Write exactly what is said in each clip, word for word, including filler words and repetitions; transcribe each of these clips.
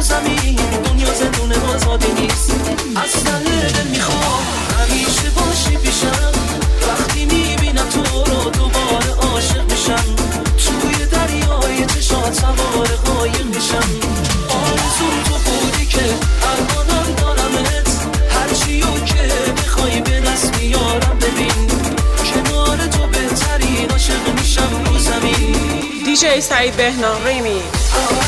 زمین دنیا زندون آزادی نیست. از ته دل میخوام همیشه باشی پیشم، وقتی میبینم تو رو دوباره عاشق میشم، توی دریای چشات سوار قایق میشم. آرزوم تو بودی که الانم دارمت، هرچیو که بخوای به دست میارم. ببین کنار تو بهترین عاشق میشم رو زمین. دیجی سعید بهنام ریمیکس.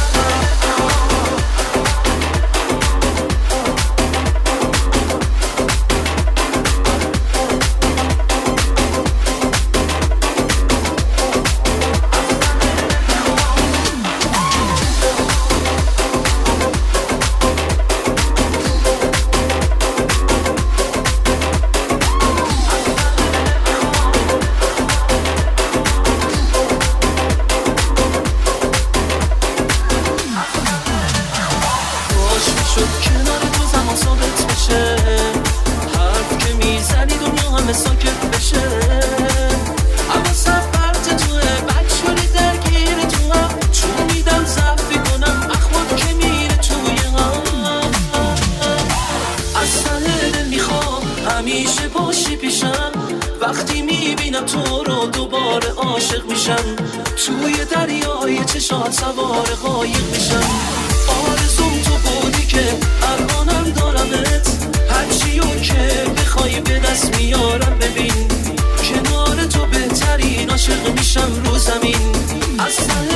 همیشه باشی پیشم، وقتی میبینم تو رو دوباره عاشق میشم، توی دریای چشات سوار قایق میشم. آرزوم تو بودی که الانم دارمت، هرچیو که بخوای به دست میارم. ببین کنار تو بهترین عاشق میشم رو زمین. از